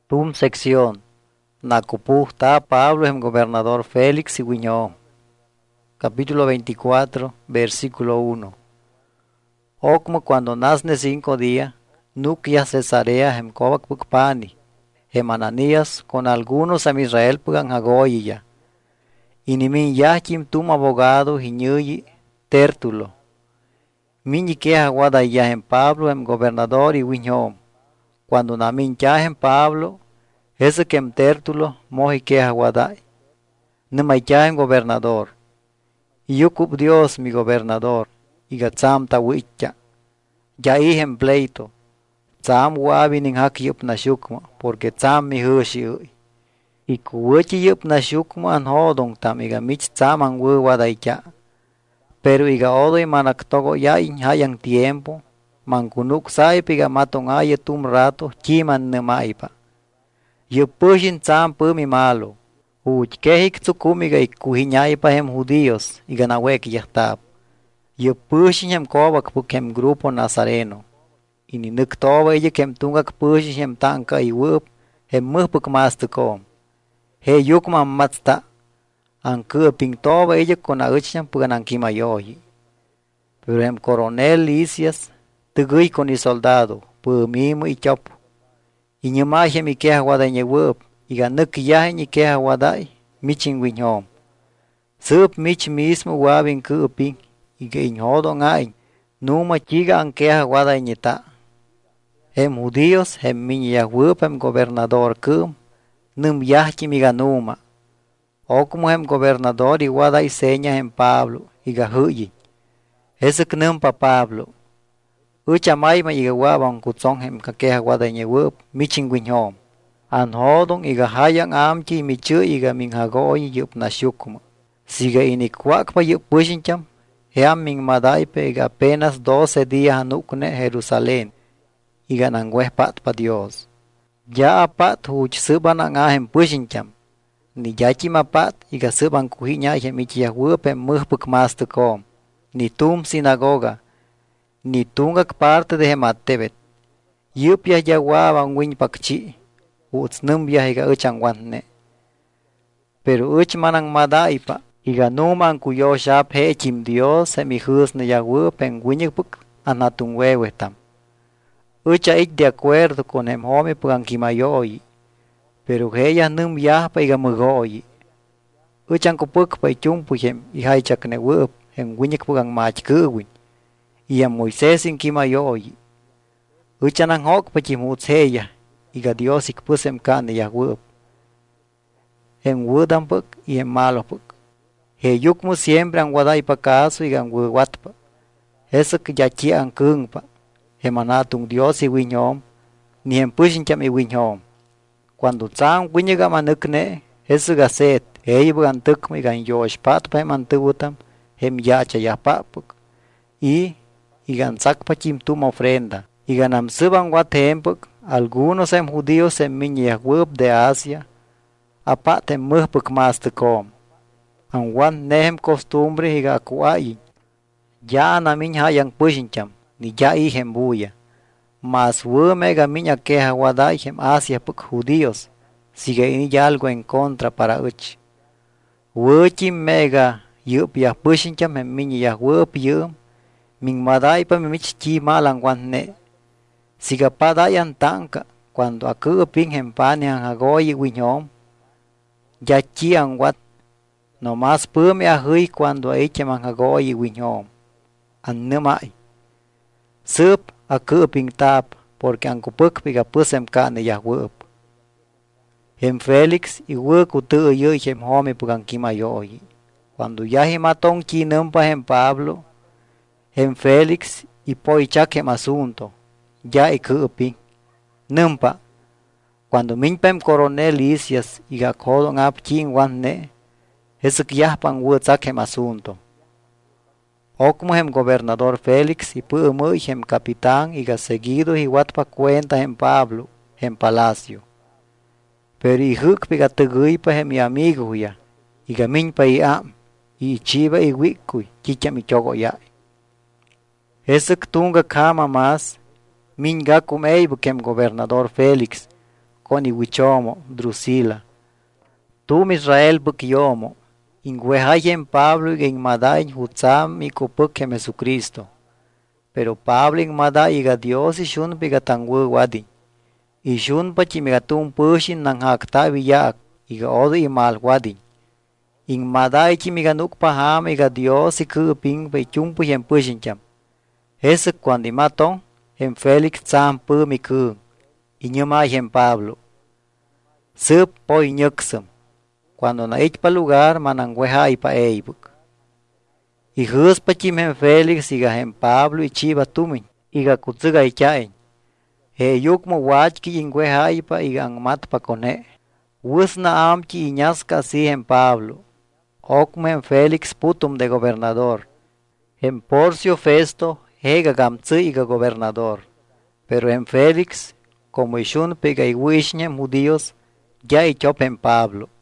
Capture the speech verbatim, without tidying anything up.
Tum sección. Nacupuj ta Pablo en gobernador Félix y Guiñó. Capítulo veinticuatro, versículo uno. O como cuando nasne cinco días, nukia Cesarea hem kovak pukpani, hem Ananías con algunos a Israel pugan hagoya. Y ni min yahkim tum abogado hiñuyi Tértulo. Min que aguada ya en Pablo en gobernador y Guiñó. Cuando na min ya en Pablo, ese que en Tértulo moji que aguada. No me ya en gobernador. Y yo cup Dios mi gobernador, y gatzam ta wicha. Ya hi en pleito. Tzam wabi nin hak yup na shukma, porque tzam mi hushi ui. Y kuwichi yup na shukma an hodong tam iga mich tzam an wu wadaicha. Pero iga odo y manaktogo ya in hayan tiempo, mankunuk saip iga matong aya tum rato, chiman nemaipa. Yup pushin tzam pu mi malo. Uch kehik tsukum iga ikuhiñaipa hem judíos, iga nawek yahtab. Yup pushin hem kovak puk hem grupo nazareno. Y ni nuktoba ella kem tungak pushin hem tanka iwup, hem muhpuk mastukom. He yukman matsta. An kuping toba ella con aucham pugan an kimayoyi. Pero hem coronel Lisias, tugui con i soldado, pu mimo i chopo. Y nyumaje mi keha wada nyewup, iga nuk yahe ni keha wadai, michin winyom. Sup mich mismo wabin kuping, iga inhodo ngain, numa chiga an keha wada nyeta. Hem judíos, hem min yahwup hem gobernador kum, num yahki miga numa. O como hem gobernador y wada y seña hem Pablo, iga huyi. Ese knum pa Pablo. Ucha maima iga waban kutsong hem kakeha wada nyewup, michin winyom. An hodong iga hayang amchi michu iga min hagoy yup na shukuma. Siga inikwak pa yup pushincham, heam min madaipe iga apenas doce días anukne Jerusalén. Iga nangweh pat pa Dios. Ya apat huch suban ang ahem pushincham. Ni yachi mapat iga suban kuhinya hem ichi yahwupe muhpuk mastukom. Ni tum sinagoga. Ni tungak parte de hematebet. Yup ya yawaban win pakchi. Uts numbia iga uchang wanne. Pero uch manang madaipa. Iga numan kuyo shap hechim Dios hem ihus na yahwupe en winyipuk anatung wewetam. Ucha ik de acuerdo con hem home pugan kimayoyi. Pero ella num yahpa iga mugoyi. Uchang kupuk pa ichumpu hem ihai chakne wup hem winyik pugang mach kuwin. Iya Moisés in kimayoyi. Uchanang hok pa chimuts heya. Iga Dios ik pusem kane yahwup. Hem wudam puk y hem malo puk. He yukmu siempre ang waday pa kaso iga ang wuwatpa. Esok yachi ang kungpa. Hem anatung Dios i winyom. Ni hem pushincham i winyom. Cuando tzang winyaga manukne, eso gaset, ey bugan tukmo igan yosh pat pa hem antubutam, hem yacha yapapuk. Y igan sakpa chimtum ofrenda. Igan amsuban watempuk, algunos hem judíos hem minyahwub de Asia, apat hem muhpuk mastukom. Ang wan nehem costumbre iga akuayin. Ya na min hayang pushincham, ni ya i hem buya. Mas wu mega miña queja wadai hem Asia puk judíos, sigue ini algo en contra para uch. Wuchim mega yup ya pushincham hem miña ya wup yum, min madai pa mimich chi malang wanne. Siga padayan tanka, cuando akuping hem pani ang hagoyi winyom, ya chi ang wat, no mas pume ahui cuando eichem ang hagoyi winyom, an numai. Sup akuping tap, porque ang kupuk piga pusem kane yahwup. Hem Félix y wuk utu yu hem home pugang kimayoyi. Cuando yahi matong chi numpa hem Pablo, hem Félix y poichak hem asunto, ya ikuping. Numpa, cuando minpem coronel Lisias y gakodong ap chin wanne, esuk yahpang wutzak hem asunto. O como hem gobernador Félix y pu muy hem capitán iga seguido y watpa cuenta hem Pablo, hem palacio. Pero i huk piga tugui pa hem mi amigo ya, iga min pa i am, i chiva i wikui, chicha mi chogo ya. Esuk tunga kama mas, min gakum eibuk hem gobernador Félix, con iwichomo, Drusila. Tum Israel bukyomo, ingwehayen Pablo y en madain hutzam y kupuk Jesucristo. Pero Pablo en mada iga Dios y shun bigatangwe wadi. Y shun pachimigatum pushin nang hakta viyak, iga odo y mal wadi. In mada ichimiganuk paham iga Dios y kuping pechumpu yen pushincham. Ese cuando maton, en Félix tzam pu mi ku, y nyuma en Pablo. Sup po inyuksum, cuando na ich pa lugar manangweha y pa eibuk. Y hus pa chim en Félix iga en Pablo y chiva tumin, iga kutsuga y chain. He yuk mo wachki ingweha y pa iga angmat pa kone. Wus na amchi iñasca si en Pablo. Okme en Félix putum de gobernador. En Porcio Festo, hega gamtsu iga gobernador. Pero en Félix, como ishun pega iguishne judíos, ya ichop en Pablo.